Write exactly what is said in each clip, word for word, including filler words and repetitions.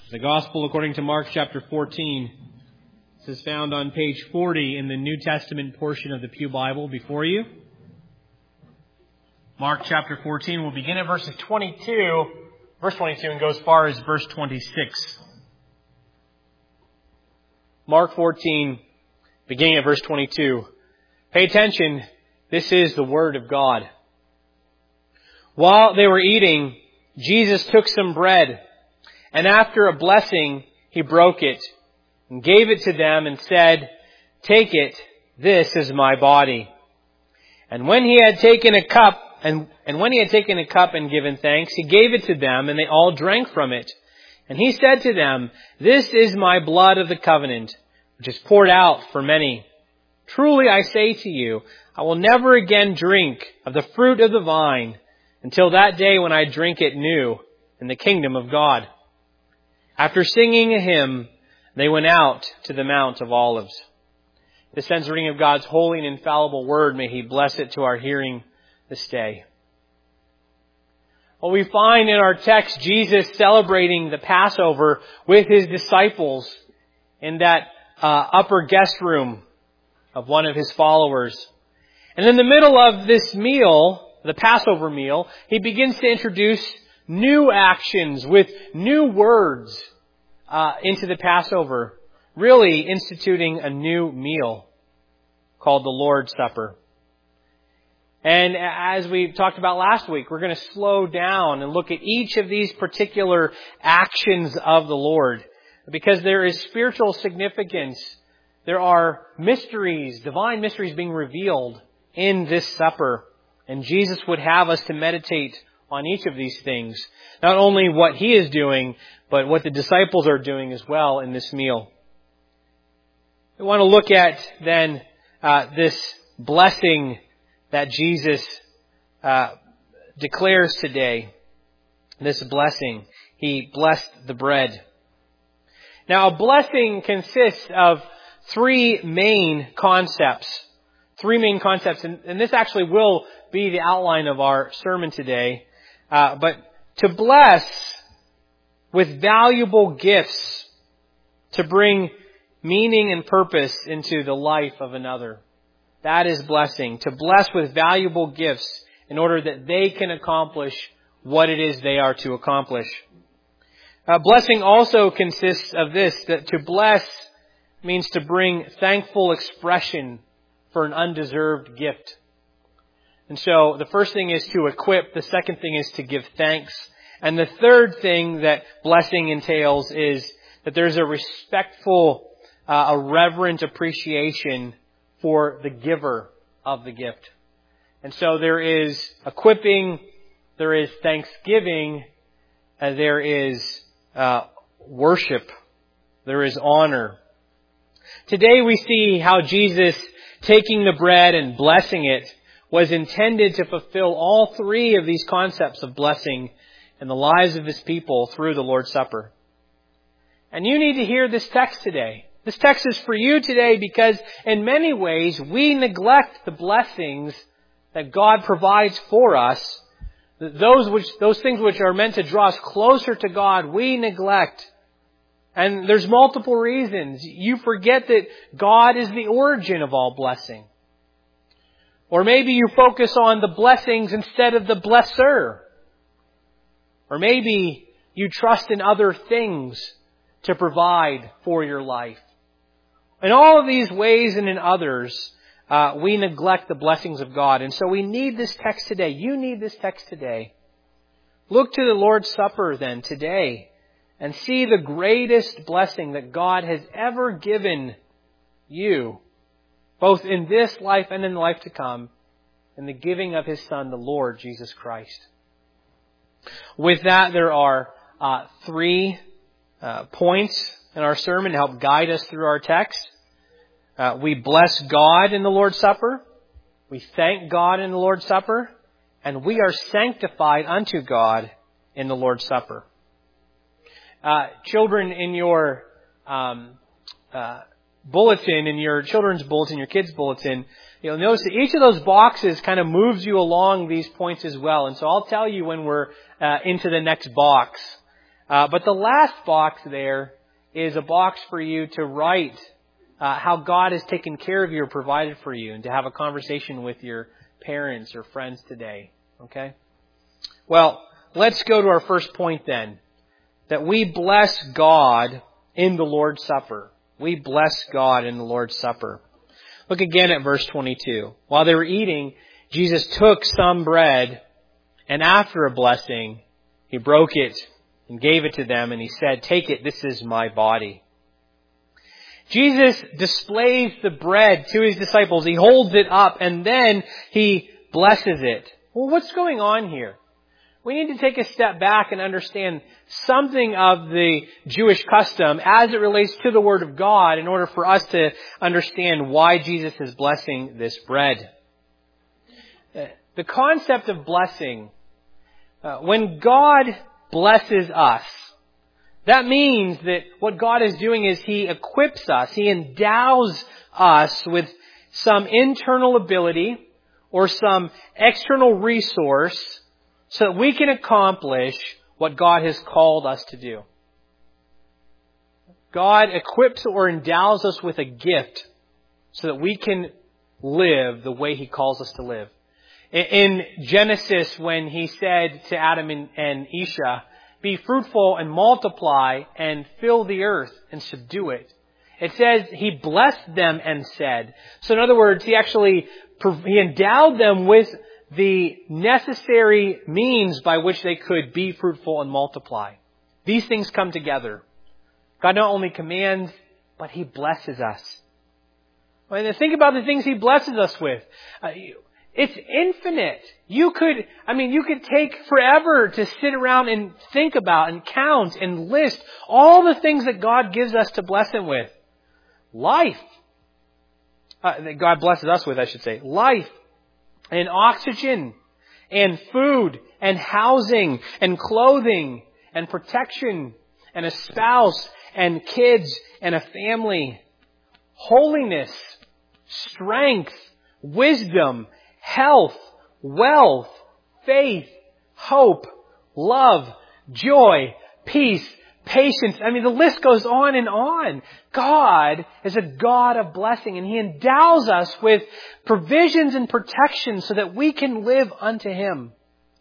The Gospel according to Mark chapter fourteen. This is found on page forty in the New Testament portion of the Pew Bible before you. Mark chapter fourteen, we'll begin at verses twenty-two, verse twenty-two, and go as far as verse twenty-six. Mark fourteen, beginning at verse twenty-two. Pay attention, this is the Word of God. While they were eating, Jesus took some bread, and after a blessing, He broke it, and gave it to them, and said, "Take it, this is my body." And when He had taken a cup, and, and when He had taken a cup and given thanks, He gave it to them, and they all drank from it. And He said to them, "This is my blood of the covenant, which is poured out for many. Truly I say to you, I will never again drink of the fruit of the vine, until that day when I drink it new in the kingdom of God." After singing a hymn, they went out to the Mount of Olives. This ends the reading of God's holy and infallible word. May He bless it to our hearing this day. Well, we find in our text Jesus celebrating the Passover with His disciples in that uh, upper guest room of one of His followers. And in the middle of this meal, the Passover meal, He begins to introduce new actions with new words uh, into the Passover, really instituting a new meal called the Lord's Supper. And as we talked about last week, we're going to slow down and look at each of these particular actions of the Lord, because there is spiritual significance. There are mysteries, divine mysteries being revealed in this supper. And Jesus would have us to meditate on each of these things. Not only what He is doing, but what the disciples are doing as well in this meal. We want to look at then uh, this blessing that Jesus uh, declares today. This blessing. He blessed the bread. Now, a blessing consists of three main concepts. Three main concepts. And, and this actually will be the outline of our sermon today. Uh, but to bless with valuable gifts to bring meaning and purpose into the life of another. That is blessing. To bless with valuable gifts in order that they can accomplish what it is they are to accomplish. Uh, blessing also consists of this, that to bless means to bring thankful expression for an undeserved gift. And so the first thing is to equip. The second thing is to give thanks. And the third thing that blessing entails is that there's a respectful, uh, a reverent appreciation for the giver of the gift. And so there is equipping, there is thanksgiving, and there is uh, worship, there is honor. Today we see how Jesus, taking the bread and blessing it, was intended to fulfill all three of these concepts of blessing in the lives of His people through the Lord's Supper. And you need to hear this text today. This text is for you today because in many ways we neglect the blessings that God provides for us. Those which, those things which are meant to draw us closer to God, we neglect. And there's multiple reasons. You forget that God is the origin of all blessing. Or maybe you focus on the blessings instead of the blesser. Or maybe you trust in other things to provide for your life. In all of these ways and in others, uh, we neglect the blessings of God. And so we need this text today. You need this text today. Look to the Lord's Supper then today and see the greatest blessing that God has ever given you, both in this life and in the life to come, in the giving of His Son, the Lord Jesus Christ. With that, there are uh, three uh, points in our sermon to help guide us through our text. Uh, we bless God in the Lord's Supper. We thank God in the Lord's Supper. And we are sanctified unto God in the Lord's Supper. Uh, children, in your um, uh, bulletin, in your children's bulletin, your kids' bulletin, you'll notice that each of those boxes kind of moves you along these points as well. And so I'll tell you when we're uh, into the next box. Uh, but the last box there is a box for you to write uh, how God has taken care of you or provided for you, and to have a conversation with your parents or friends today. Okay? Well, let's go to our first point then. That we bless God in the Lord's Supper. We bless God in the Lord's Supper. Look again at verse twenty-two. While they were eating, Jesus took some bread, and after a blessing, He broke it and gave it to them, and He said, "Take it, this is my body." Jesus displays the bread to His disciples. He holds it up, and then He blesses it. Well, what's going on here? We need to take a step back and understand something of the Jewish custom as it relates to the Word of God in order for us to understand why Jesus is blessing this bread. The concept of blessing, uh, when God blesses us, that means that what God is doing is He equips us, He endows us with some internal ability or some external resource so that we can accomplish what God has called us to do. God equips or endows us with a gift so that we can live the way He calls us to live. In Genesis, when He said to Adam and Isha, "Be fruitful and multiply and fill the earth and subdue it," it says He blessed them and said. So in other words, He actually He endowed them with the necessary means by which they could be fruitful and multiply. These things come together. God not only commands, but He blesses us. And think about the things He blesses us with. Uh, it's infinite. You could, I mean, you could take forever to sit around and think about and count and list all the things that God gives us to bless Him with. Life. Uh, that God blesses us with, I should say. Life. And oxygen, and food, and housing, and clothing, and protection, and a spouse, and kids, and a family. Holiness, strength, wisdom, health, wealth, faith, hope, love, joy, peace, patience. I mean, the list goes on and on. God is a God of blessing, and He endows us with provisions and protection so that we can live unto Him.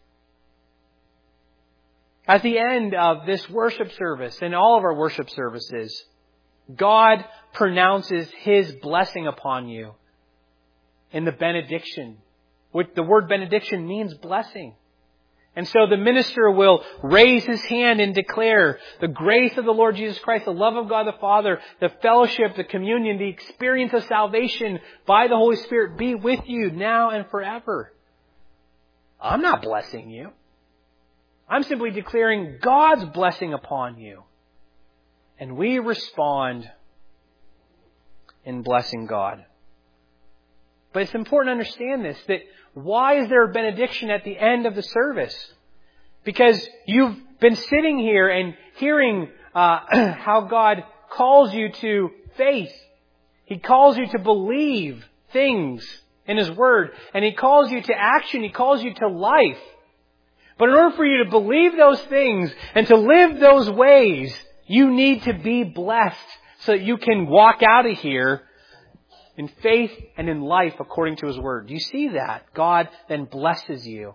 At the end of this worship service, and all of our worship services, God pronounces His blessing upon you in the benediction. Which the word benediction means blessing. And so the minister will raise his hand and declare the grace of the Lord Jesus Christ, the love of God the Father, the fellowship, the communion, the experience of salvation by the Holy Spirit be with you now and forever. I'm not blessing you. I'm simply declaring God's blessing upon you. And we respond in blessing God. But it's important to understand this, that why is there a benediction at the end of the service? Because you've been sitting here and hearing uh, how God calls you to faith. He calls you to believe things in His Word. And He calls you to action. He calls you to life. But in order for you to believe those things and to live those ways, you need to be blessed so that you can walk out of here in faith and in life according to His Word. Do you see that? God then blesses you.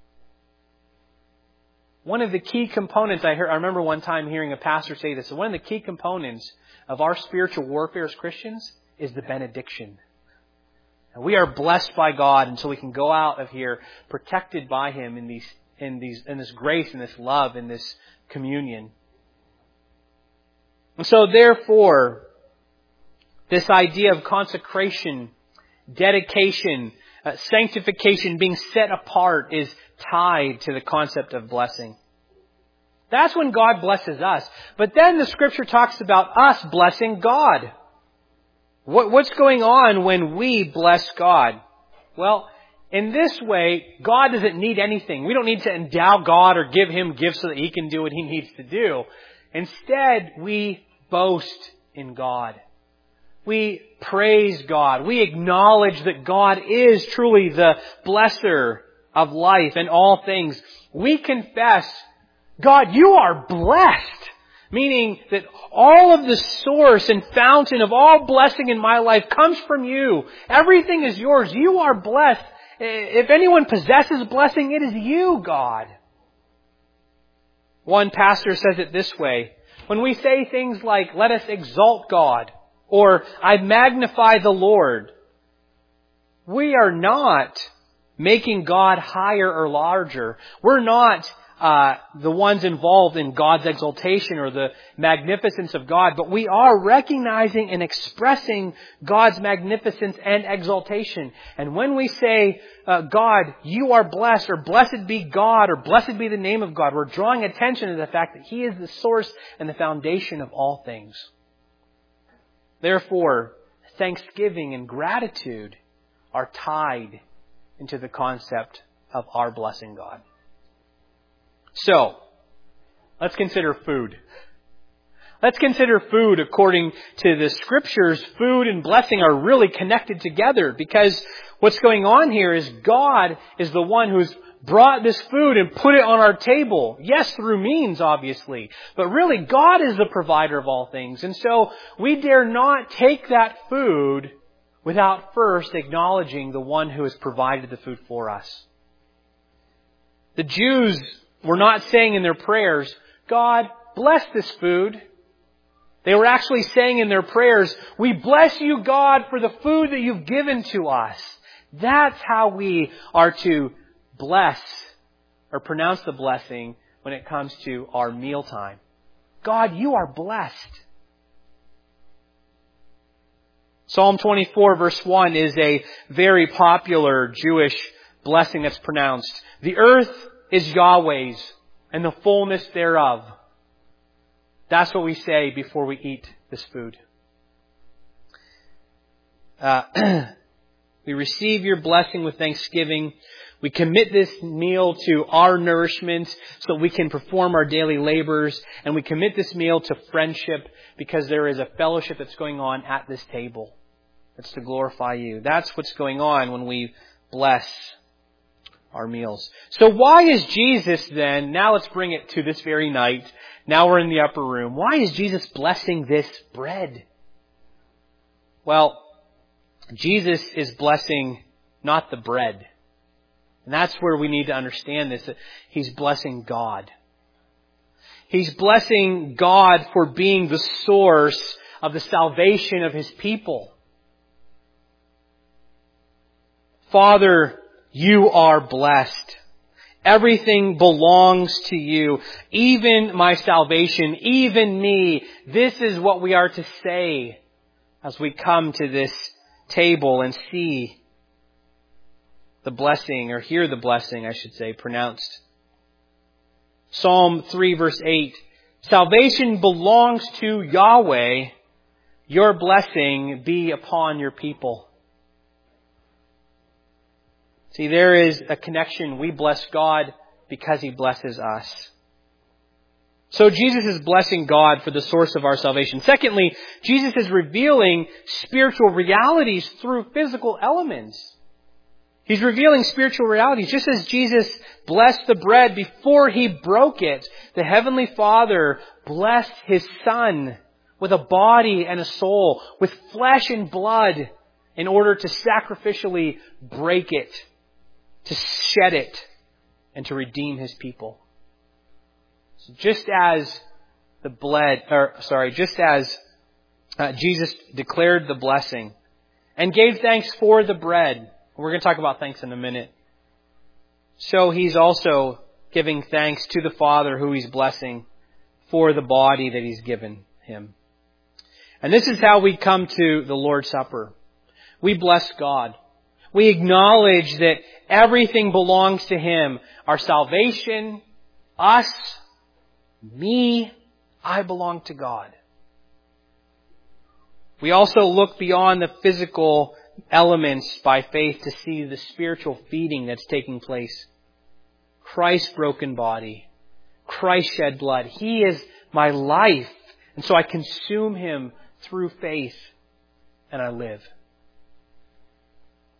One of the key components, I heard, I remember one time hearing a pastor say this, one of the key components of our spiritual warfare as Christians is the benediction. And we are blessed by God until we can go out of here protected by Him in these, in these, in this grace, in this love, in this communion. And so therefore, this idea of consecration, dedication, uh, sanctification, being set apart is tied to the concept of blessing. That's when God blesses us. But then the Scripture talks about us blessing God. What, what's going on when we bless God? Well, in this way, God doesn't need anything. We don't need to endow God or give Him gifts so that He can do what He needs to do. Instead, we boast in God. We praise God. We acknowledge that God is truly the blesser of life and all things. We confess God, you are blessed. Meaning that all of the source and fountain of all blessing in my life comes from you. Everything is yours. You are blessed. If anyone possesses blessing, it is you, God. One pastor says it this way. When we say things like, let us exalt God, or I magnify the Lord, we are not making God higher or larger. We're not uh, the ones involved in God's exaltation or the magnificence of God, but we are recognizing and expressing God's magnificence and exaltation. And when we say, uh, God, you are blessed, or blessed be God, or blessed be the name of God, we're drawing attention to the fact that He is the source and the foundation of all things. Therefore, thanksgiving and gratitude are tied into the concept of our blessing God. So, let's consider food. Let's consider food according to the Scriptures. Food and blessing are really connected together, because what's going on here is God is the one who's brought this food and put it on our table. Yes, through means, obviously. But really, God is the provider of all things. And so, we dare not take that food without first acknowledging the one who has provided the food for us. The Jews were not saying in their prayers, God, bless this food. They were actually saying in their prayers, we bless you, God, for the food that you've given to us. That's how we are to bless or pronounce the blessing when it comes to our mealtime. God, you are blessed. Psalm twenty-four verse one is a very popular Jewish blessing that's pronounced. The earth is Yahweh's and the fullness thereof. That's what we say before we eat this food. Uh, we receive your blessing with thanksgiving. We commit this meal to our nourishment so that we can perform our daily labors. And we commit this meal to friendship because there is a fellowship that's going on at this table. It's to glorify you. That's what's going on when we bless our meals. So why is Jesus then, now let's bring it to this very night. Now we're in the upper room. Why is Jesus blessing this bread? Well, Jesus is blessing not the bread. And that's where we need to understand this. That He's blessing God. He's blessing God for being the source of the salvation of His people. Father, you are blessed. Everything belongs to you. Even my salvation, even me. This is what we are to say as we come to this table and see the blessing, or hear the blessing, I should say, pronounced. Psalm three verse eight. Salvation belongs to Yahweh. Your blessing be upon your people. See, there is a connection. We bless God because He blesses us. So Jesus is blessing God for the source of our salvation. Secondly, Jesus is revealing spiritual realities through physical elements. He's revealing spiritual realities. Just as Jesus blessed the bread before He broke it, the Heavenly Father blessed His Son with a body and a soul, with flesh and blood, in order to sacrificially break it, to shed it, and to redeem His people. So just as the blood, or sorry, just as uh, Jesus declared the blessing and gave thanks for the bread, we're going to talk about thanks in a minute. So He's also giving thanks to the Father who He's blessing for the body that He's given Him. And this is how we come to the Lord's Supper. We bless God. We acknowledge that everything belongs to Him. Our salvation, us, me, I belong to God. We also look beyond the physical elements by faith to see the spiritual feeding that's taking place. Christ's broken body. Christ shed blood. He is my life. And so I consume Him through faith and I live.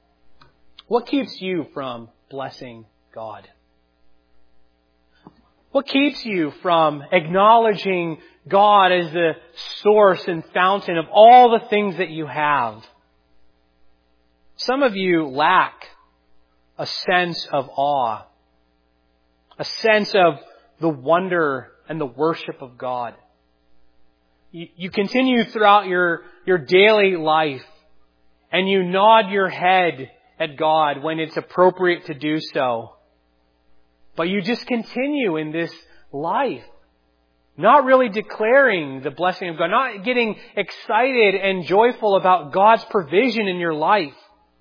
What keeps you from blessing God? What keeps you from acknowledging God as the source and fountain of all the things that you have? Some of you lack a sense of awe, a sense of the wonder and the worship of God. You, you continue throughout your, your daily life and you nod your head at God when it's appropriate to do so. But you just continue in this life, not really declaring the blessing of God, not getting excited and joyful about God's provision in your life.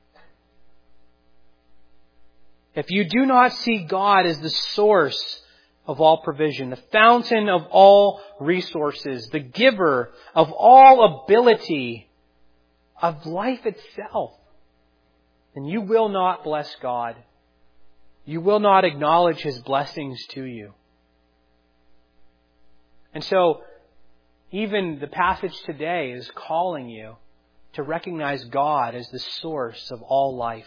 If you do not see God as the source of all provision, the fountain of all resources, the giver of all ability, of life itself, then you will not bless God. You will not acknowledge His blessings to you. And so, even the passage today is calling you to recognize God as the source of all life.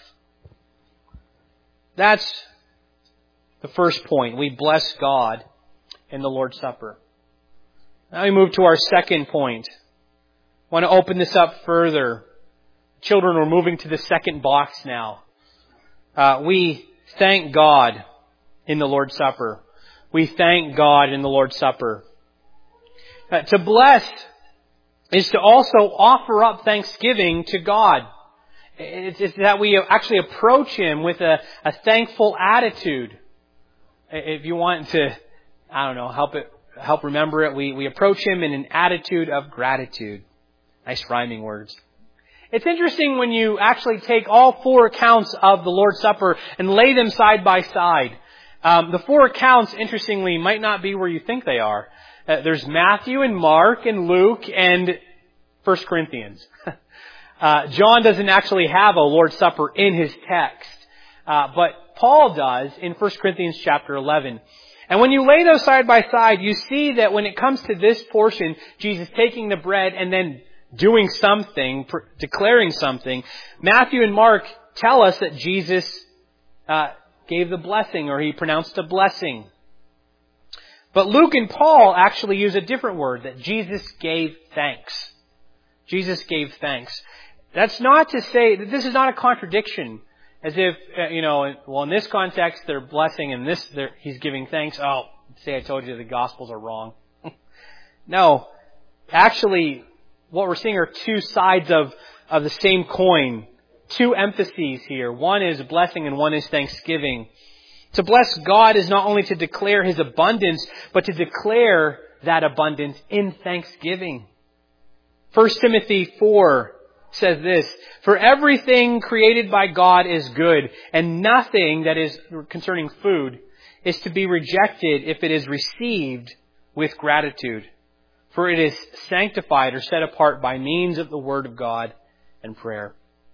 That's the first point. We bless God in the Lord's Supper. Now we move to our second point. I want to open this up further. Children, we're moving to the second box now. Uh, we thank God in the Lord's Supper. We thank God in the Lord's Supper. Uh, to bless is to also offer up thanksgiving to God. It's, it's that we actually approach Him with a, a thankful attitude. If you want to, I don't know, help it, help remember it, we, we approach Him in an attitude of gratitude. Nice rhyming words. It's interesting when you actually take all four accounts of the Lord's Supper and lay them side by side. Um, the four accounts, interestingly, might not be where you think they are. Uh, there's Matthew and Mark and Luke and First Corinthians. uh, John doesn't actually have a Lord's Supper in his text, uh, but Paul does in First Corinthians chapter eleven. And when you lay those side by side, you see that when it comes to this portion, Jesus taking the bread and then doing something, pr- declaring something, Matthew and Mark tell us that Jesus uh, gave the blessing, or He pronounced a blessing. But Luke and Paul actually use a different word, that Jesus gave thanks. Jesus gave thanks. That's not to say that this is not a contradiction. As if, you know, well, in this context, they're blessing, and this, they're, He's giving thanks. Oh, say I told you the Gospels are wrong. No. Actually, what we're seeing are two sides of, of the same coin. Two emphases here. One is blessing and one is thanksgiving. To bless God is not only to declare His abundance, but to declare that abundance in thanksgiving. First Timothy four says this, "For everything created by God is good, and nothing," that is concerning food, "is to be rejected if it is received with gratitude. For it is sanctified," or set apart, "by means of the Word of God and prayer."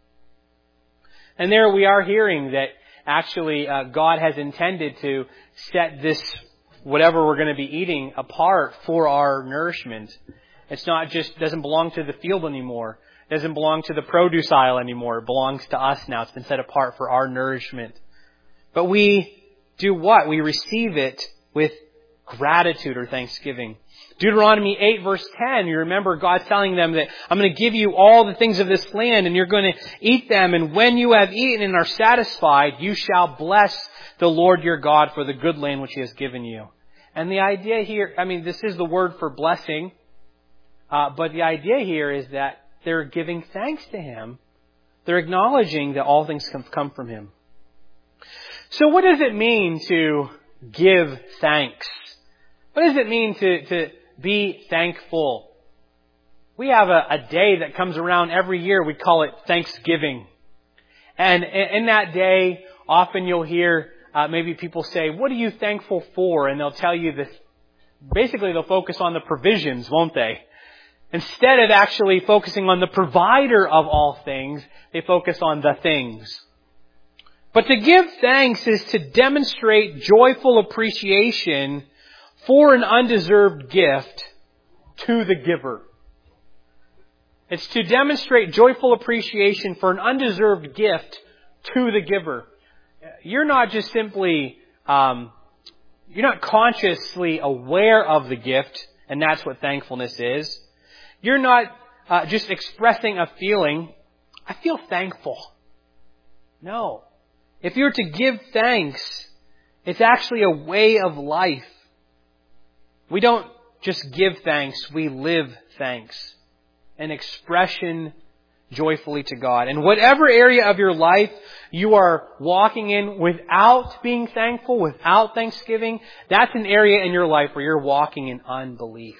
And there we are hearing that actually uh, God has intended to set this, whatever we're going to be eating, apart for our nourishment. It's not just, doesn't belong to the field anymore. It doesn't belong to the produce aisle anymore. It belongs to us now. It's been set apart for our nourishment. But we do what? We receive it with gratitude or thanksgiving. Deuteronomy eight verse ten, you remember God telling them that I'm going to give you all the things of this land and you're going to eat them. And when you have eaten and are satisfied, you shall bless the Lord your God for the good land which He has given you. And the idea here, I mean, this is the word for blessing. Uh, but the idea here is that they're giving thanks to Him. They're acknowledging that all things come, come from Him. So what does it mean to give thanks? What does it mean to, to be thankful? We have a, a day that comes around every year. We call it Thanksgiving. And in that day, often you'll hear uh, maybe people say, "What are you thankful for?" And they'll tell you this. Basically, they'll focus on the provisions, won't they? Instead of actually focusing on the provider of all things, they focus on the things. But to give thanks is to demonstrate joyful appreciation for an undeserved gift to the giver. It's to demonstrate joyful appreciation for an undeserved gift to the giver. You're not just simply, um, you're not consciously aware of the gift, and that's what thankfulness is. You're not uh, just expressing a feeling, I feel thankful. No. If you're to give thanks, it's actually a way of life. We don't just give thanks, we live thanks. An expression joyfully to God. And whatever area of your life you are walking in without being thankful, without thanksgiving, that's an area in your life where you're walking in unbelief.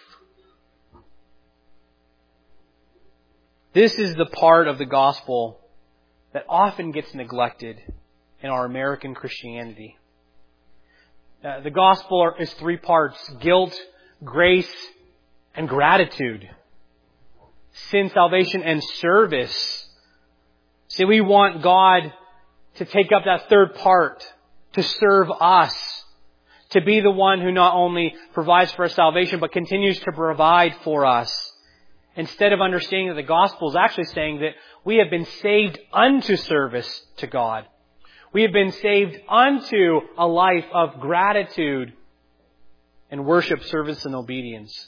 This is the part of the gospel that often gets neglected in our American Christianity. Uh, the gospel is three parts: guilt, grace, and gratitude. Sin, salvation, and service. See, we want God to take up that third part, to serve us, to be the one who not only provides for our salvation, but continues to provide for us. Instead of understanding that the gospel is actually saying that we have been saved unto service to God. We have been saved unto a life of gratitude and worship, service, and obedience.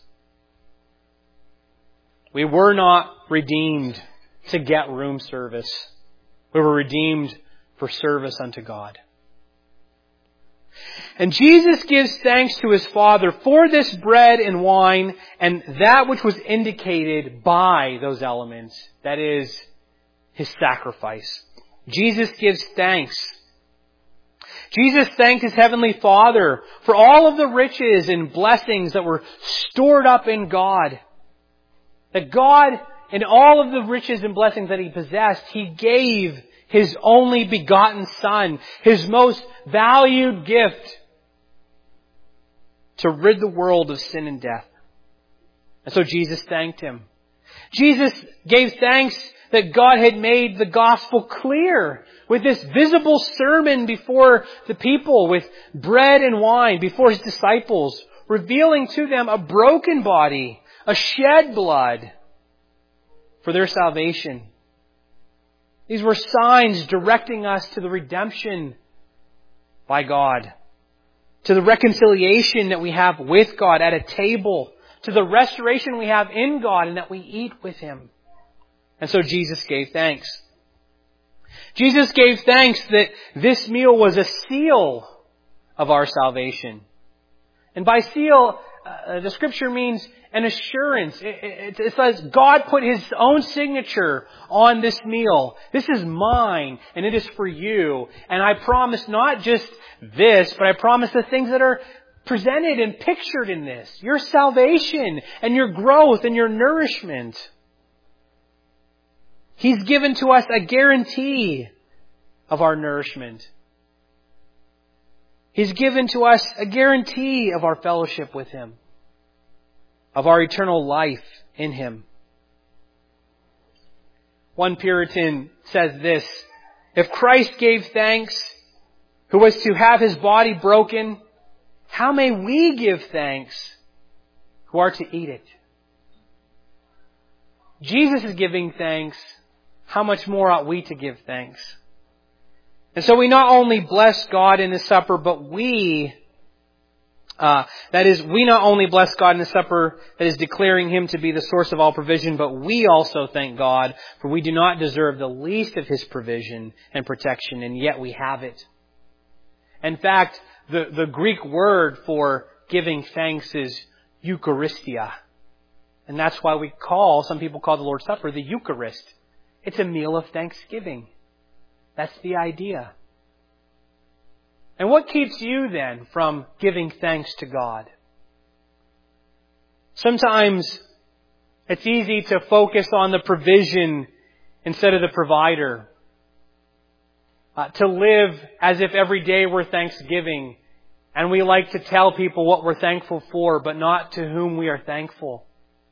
We were not redeemed to get room service. We were redeemed for service unto God. And Jesus gives thanks to His Father for this bread and wine and that which was indicated by those elements. That is, His sacrifice. Jesus gives thanks. Jesus thanked His Heavenly Father for all of the riches and blessings that were stored up in God. That God, in all of the riches and blessings that He possessed, He gave His only begotten Son, His most valued gift, to rid the world of sin and death. And so Jesus thanked Him. Jesus gave thanks that God had made the gospel clear with this visible sermon before the people, with bread and wine before His disciples, revealing to them a broken body, a shed blood for their salvation. These were signs directing us to the redemption by God, to the reconciliation that we have with God at a table, to the restoration we have in God and that we eat with Him. And so Jesus gave thanks. Jesus gave thanks that this meal was a seal of our salvation. And by seal, uh, the Scripture means an assurance. It, it, it says God put His own signature on this meal. This is mine and it is for you. And I promise not just this, but I promise the things that are presented and pictured in this. Your salvation and your growth and your nourishment. He's given to us a guarantee of our nourishment. He's given to us a guarantee of our fellowship with Him, of our eternal life in Him. One Puritan says this: if Christ gave thanks, who was to have His body broken, how may we give thanks who are to eat it? Jesus is giving thanks. How much more ought we to give thanks? And so we not only bless God in the supper, but we, uh, that is, we not only bless God in the supper that is declaring Him to be the source of all provision, but we also thank God, for we do not deserve the least of His provision and protection, and yet we have it. In fact, the, the Greek word for giving thanks is Eucharistia. And that's why we call, some people call the Lord's Supper the Eucharist. It's a meal of thanksgiving. That's the idea. And what keeps you then from giving thanks to God? Sometimes it's easy to focus on the provision instead of the provider. Uh, to live as if every day we're Thanksgiving, and we like to tell people what we're thankful for, but not to whom we are thankful.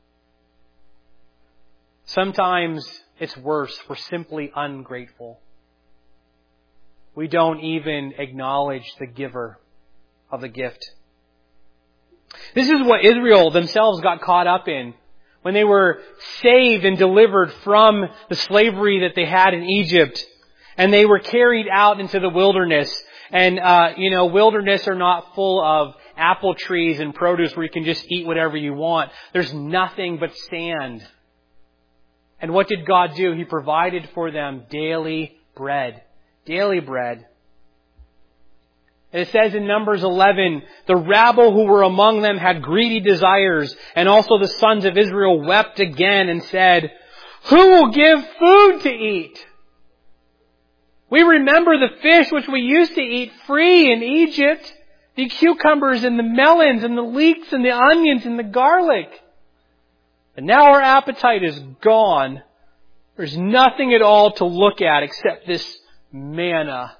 Sometimes it's worse. We're simply ungrateful. We don't even acknowledge the giver of the gift. This is what Israel themselves got caught up in when they were saved and delivered from the slavery that they had in Egypt. And they were carried out into the wilderness. And, uh, you know, wilderness are not full of apple trees and produce where you can just eat whatever you want. There's nothing but sand. And what did God do? He provided for them daily bread. Daily bread. And it says in Numbers eleven, the rabble who were among them had greedy desires, and also the sons of Israel wept again and said, who will give food to eat? We remember the fish which we used to eat free in Egypt, the cucumbers and the melons and the leeks and the onions and the garlic. And now our appetite is gone. There's nothing at all to look at except this manna.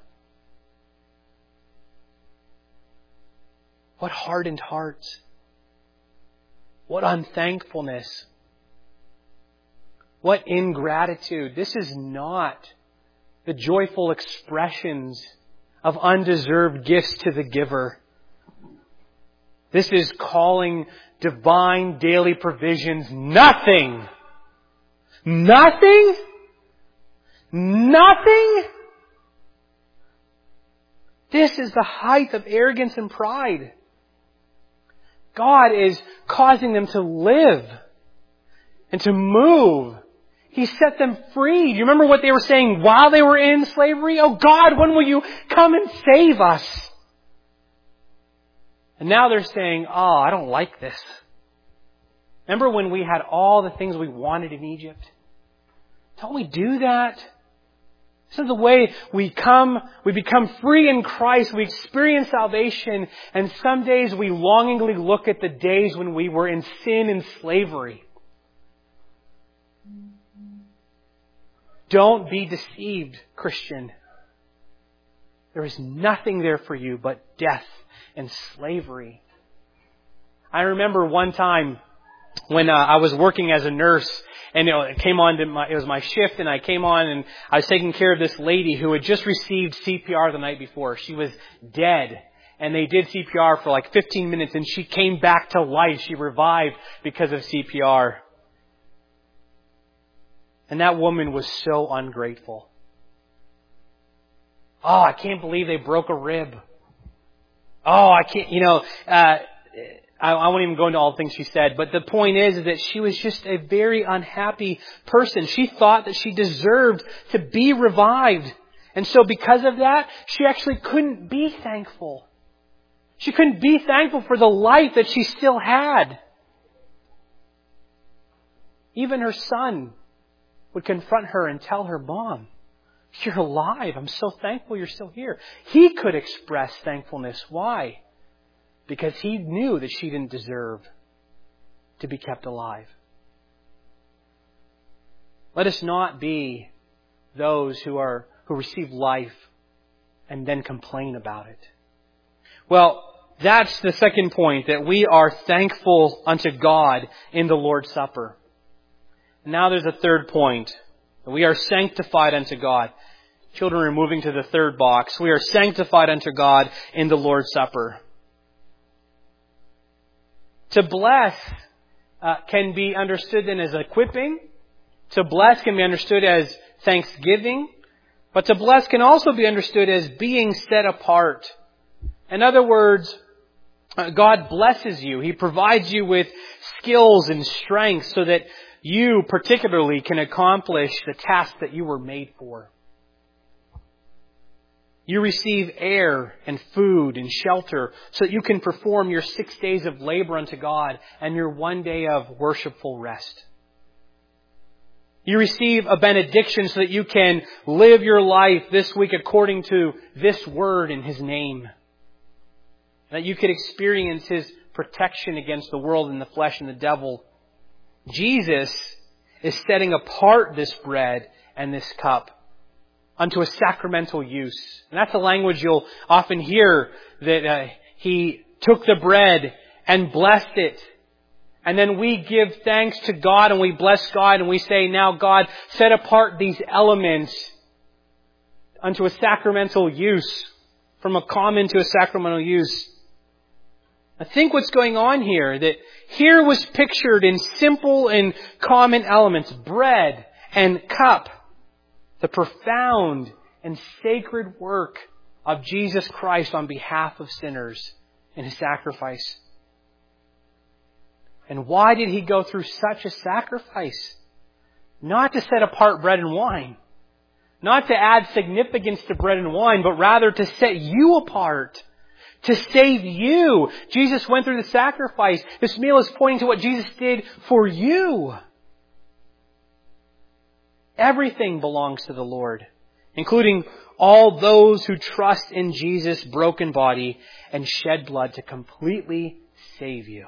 What hardened hearts. What unthankfulness. What ingratitude. This is not the joyful expressions of undeserved gifts to the giver. This is calling divine daily provisions nothing. Nothing? Nothing? This is the height of arrogance and pride. God is causing them to live and to move. He set them free. Do you remember what they were saying while they were in slavery? Oh God, when will you come and save us? And now they're saying, oh, I don't like this. Remember when we had all the things we wanted in Egypt? Don't we do that? This is the way we come, we become free in Christ, we experience salvation, and some days we longingly look at the days when we were in sin and slavery. Don't be deceived, Christian. There is nothing there for you but death and slavery. I remember one time when uh, I was working as a nurse, and you know, it came on to my, it was my shift, and I came on and I was taking care of this lady who had just received C P R the night before. She was dead. And they did C P R for like fifteen minutes, and she came back to life. She revived because of C P R. And that woman was so ungrateful. Oh, I can't believe they broke a rib. Oh, I can't, you know, uh, I, I won't even go into all the things she said, but the point is, is that she was just a very unhappy person. She thought that she deserved to be revived. And so because of that, she actually couldn't be thankful. She couldn't be thankful for the life that she still had. Even her son would confront her and tell her, Mom, you're alive. I'm so thankful you're still here. He could express thankfulness. Why? Because he knew that she didn't deserve to be kept alive. Let us not be those who are who receive life and then complain about it. Well, that's the second point, that we are thankful unto God in the Lord's Supper. Now there's a third point. We are sanctified unto God. Children are moving to the third box. We are sanctified unto God in the Lord's Supper. To bless uh, can be understood then as equipping. To bless can be understood as thanksgiving. But to bless can also be understood as being set apart. In other words, uh, God blesses you. He provides you with skills and strength so that you particularly can accomplish the task that you were made for. You receive air and food and shelter so that you can perform your six days of labor unto God and your one day of worshipful rest. You receive a benediction so that you can live your life this week according to this word in His name. That you could experience His protection against the world and the flesh and the devil. Jesus is setting apart this bread and this cup unto a sacramental use. And that's the language you'll often hear, that uh, He took the bread and blessed it. And then we give thanks to God and we bless God and we say, now God, set apart these elements unto a sacramental use, from a common to a sacramental use. I think what's going on here, that here was pictured in simple and common elements, bread and cup, the profound and sacred work of Jesus Christ on behalf of sinners in His sacrifice. And why did He go through such a sacrifice? Not to set apart bread and wine. Not to add significance to bread and wine, but rather to set you apart. To save you. Jesus went through the sacrifice. This meal is pointing to what Jesus did for you. Everything belongs to the Lord, including all those who trust in Jesus' broken body and shed blood to completely save you.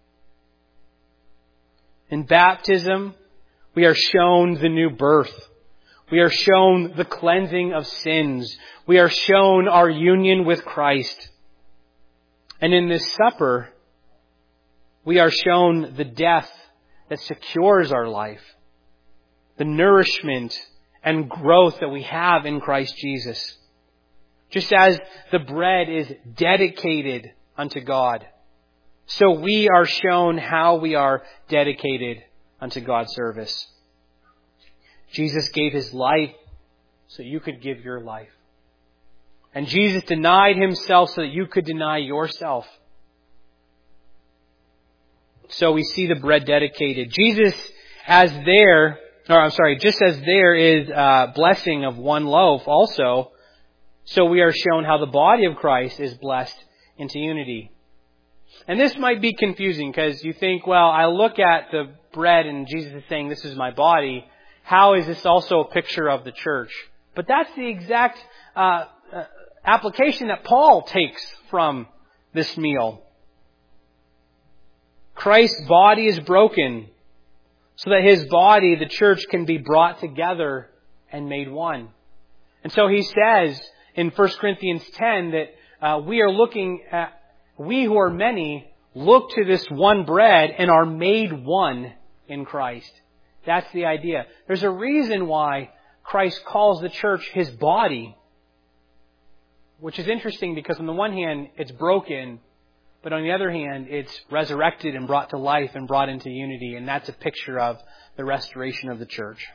In baptism, we are shown the new birth. We are shown the cleansing of sins. We are shown our union with Christ. And in this supper, we are shown the death that secures our life, the nourishment and growth that we have in Christ Jesus. Just as the bread is dedicated unto God, so we are shown how we are dedicated unto God's service. Jesus gave His life so you could give your life. And Jesus denied Himself so that you could deny yourself. So we see the bread dedicated. Jesus, as there, or I'm sorry, just as there is a blessing of one loaf also, so we are shown how the body of Christ is blessed into unity. And this might be confusing because you think, well, I look at the bread and Jesus is saying, this is my body. How is this also a picture of the church? But that's the exact uh, uh, application that Paul takes from this meal. Christ's body is broken so that His body, the church, can be brought together and made one. And so he says in First Corinthians ten that uh, we are looking at, we who are many look to this one bread and are made one in Christ. That's the idea. There's a reason why Christ calls the church His body. Which is interesting because on the one hand, it's broken, but on the other hand, it's resurrected and brought to life and brought into unity. And that's a picture of the restoration of the church.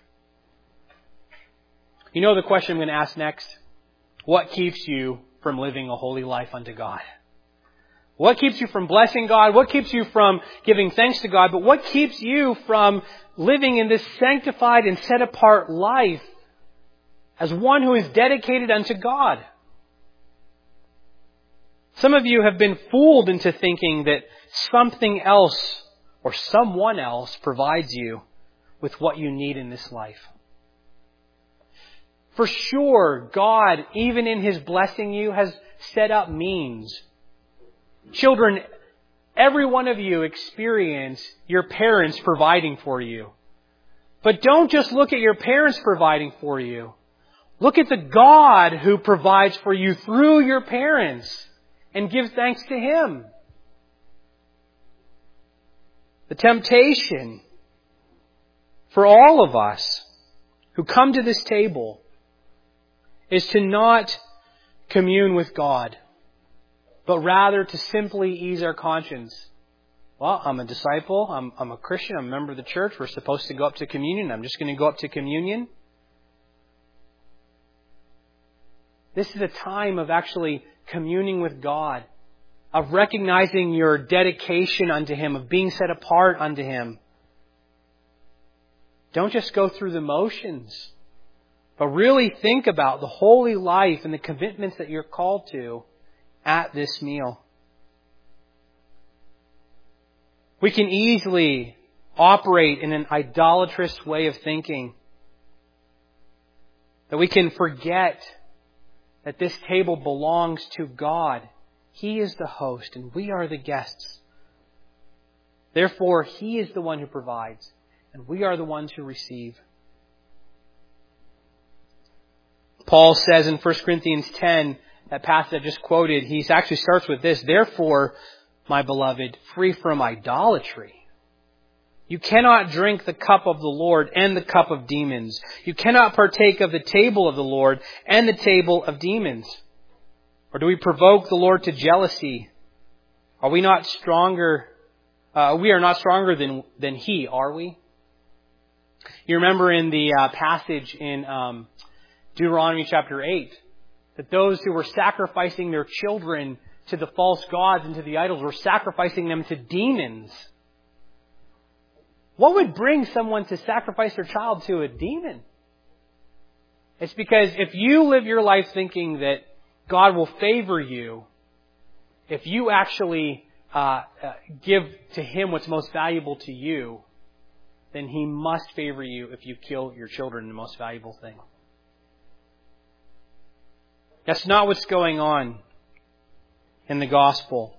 You know the question I'm going to ask next? What keeps you from living a holy life unto God? What keeps you from blessing God? What keeps you from giving thanks to God? But what keeps you from living in this sanctified and set apart life as one who is dedicated unto God? Some of you have been fooled into thinking that something else or someone else provides you with what you need in this life. For sure, God, even in His blessing you, has set up means. Children, every one of you experience your parents providing for you. But don't just look at your parents providing for you. Look at the God who provides for you through your parents and give thanks to Him. The temptation for all of us who come to this table is to not commune with God, but rather to simply ease our conscience. Well, I'm a disciple, I'm, I'm a Christian, I'm a member of the church, we're supposed to go up to communion, I'm just going to go up to communion. This is a time of actually communing with God, of recognizing your dedication unto Him, of being set apart unto Him. Don't just go through the motions, but really think about the holy life and the commitments that you're called to at this meal. We can easily operate in an idolatrous way of thinking. That we can forget that this table belongs to God. He is the host and we are the guests. Therefore, He is the one who provides and we are the ones who receive. Paul says in First Corinthians ten, that passage I just quoted, he actually starts with this: therefore, my beloved, free from idolatry. You cannot drink the cup of the Lord and the cup of demons. You cannot partake of the table of the Lord and the table of demons. Or do we provoke the Lord to jealousy? Are we not stronger? Uh, we are not stronger than, than He, are we? You remember in the uh, passage in um, Deuteronomy chapter eight, that those who were sacrificing their children to the false gods and to the idols. We're sacrificing them to demons. What would bring someone to sacrifice their child to a demon? It's because if you live your life thinking that God will favor you, if you actually uh, uh, give to Him what's most valuable to you, then He must favor you if you kill your children, the most valuable thing. That's not what's going on in the gospel.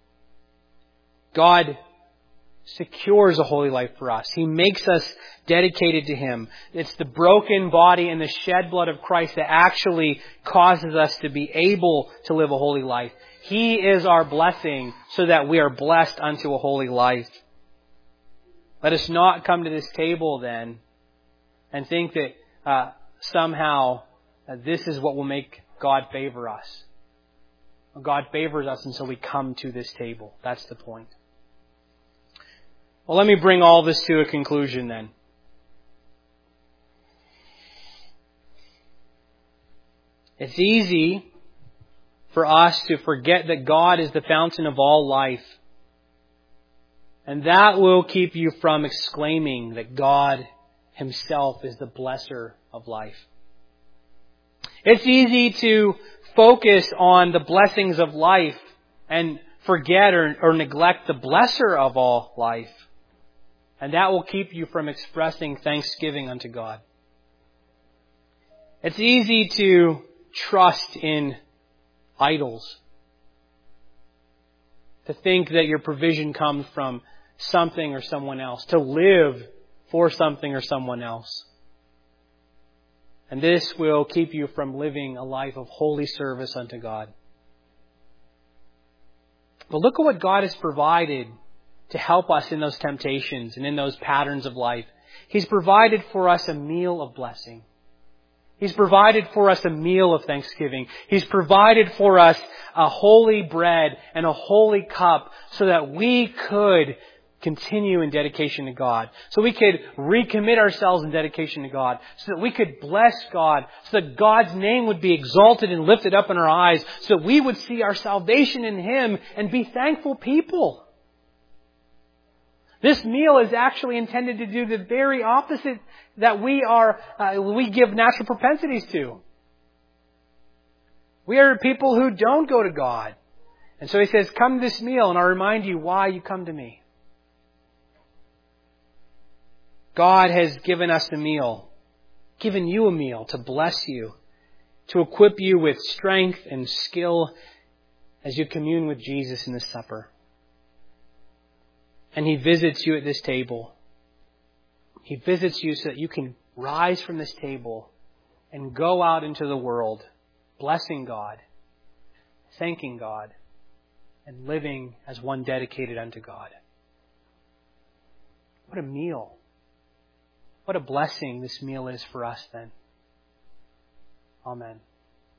God secures a holy life for us. He makes us dedicated to Him. It's the broken body and the shed blood of Christ that actually causes us to be able to live a holy life. He is our blessing so that we are blessed unto a holy life. Let us not come to this table then and think that uh, somehow uh, this is what will make God favor us. God favors us until we come to this table. That's the point. Well, let me bring all this to a conclusion then. It's easy for us to forget that God is the fountain of all life. And that will keep you from exclaiming that God Himself is the blesser of life. It's easy to focus on the blessings of life and forget or, or neglect the blesser of all life. And that will keep you from expressing thanksgiving unto God. It's easy to trust in idols. To think that your provision comes from something or someone else. To live for something or someone else. And this will keep you from living a life of holy service unto God. But look at what God has provided to help us in those temptations and in those patterns of life. He's provided for us a meal of blessing. He's provided for us a meal of thanksgiving. He's provided for us a holy bread and a holy cup so that we could continue in dedication to God. So we could recommit ourselves in dedication to God. So that we could bless God. So that God's name would be exalted and lifted up in our eyes. So that we would see our salvation in Him and be thankful people. This meal is actually intended to do the very opposite that we are, uh, we give natural propensities to. We are people who don't go to God. And so He says, come to this meal and I'll remind you why you come to me. God has given us a meal, given you a meal to bless you, to equip you with strength and skill as you commune with Jesus in the supper. And He visits you at this table. He visits you so that you can rise from this table and go out into the world, blessing God, thanking God, and living as one dedicated unto God. What a meal. What a blessing this meal is for us then. Amen.